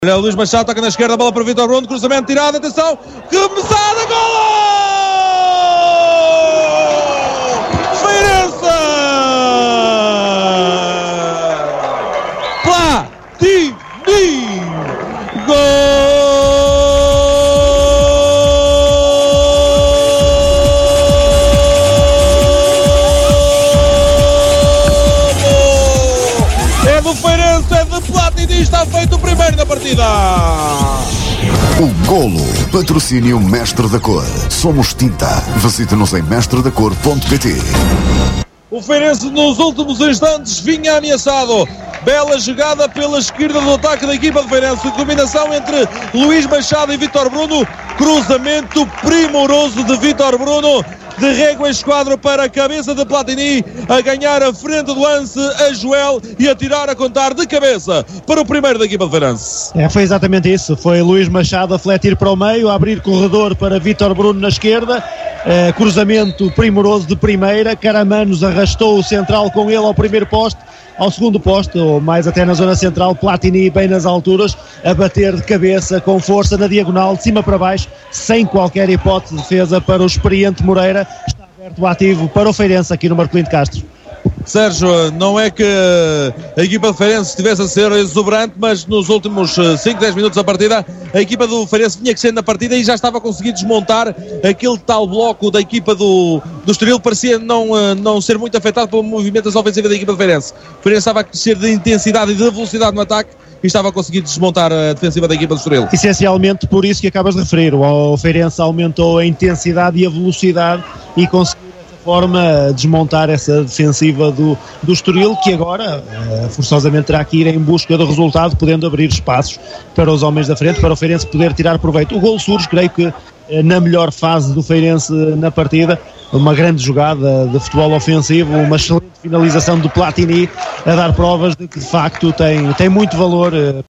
Olha, Luís Machado toca na esquerda, bola para Vítor Bruno, cruzamento tirado, atenção, cabeçada, golo! Feirense! Platini! Gol! É do Feirense, é de Platini, está feito o primeiro na partida. O Golo, patrocínio Mestre da Cor. Somos tinta. Visite-nos em mestredacor.pt. O Feirense nos últimos instantes vinha ameaçado. Bela jogada pela esquerda do ataque da equipa de Feirense. Combinação entre Luís Machado e Vítor Bruno. Cruzamento primoroso de Vítor Bruno. De régua em esquadro para a cabeça de Platini, a ganhar a frente do lance a Joel e a tirar a contar de cabeça para o primeiro da equipa de Feirense. Foi exatamente isso, foi Luís Machado a fletir para o meio, a abrir corredor para Vítor Bruno na esquerda, cruzamento primoroso de primeira, Caramanos arrastou o central com ele ao primeiro poste, ao segundo poste, ou mais até na zona central, Platini bem nas alturas, a bater de cabeça com força na diagonal, de cima para baixo, sem qualquer hipótese de defesa para o experiente Moreira. Está aberto o ativo para o Feirense aqui no Marcolino de Castro. Sérgio, não é que a equipa de Feirense estivesse a ser exuberante, mas nos últimos 5-10 minutos da partida, a equipa do Feirense vinha crescendo na partida e já estava a conseguir desmontar aquele tal bloco da equipa do Estoril, parecia não ser muito afetado pela movimentação ofensiva da equipa de Feirense. O Feirense estava a crescer de intensidade e de velocidade no ataque e estava a conseguir desmontar a defensiva da equipa do Estoril. Essencialmente por isso que acabas de referir, o Feirense aumentou a intensidade e a velocidade e conseguiu forma desmontar essa defensiva do Estoril, que agora forçosamente terá que ir em busca do resultado, podendo abrir espaços para os homens da frente, para o Feirense poder tirar proveito. O gol surge, creio que na melhor fase do Feirense na partida, uma grande jogada de futebol ofensivo, uma excelente finalização do Platini, a dar provas de que de facto tem muito valor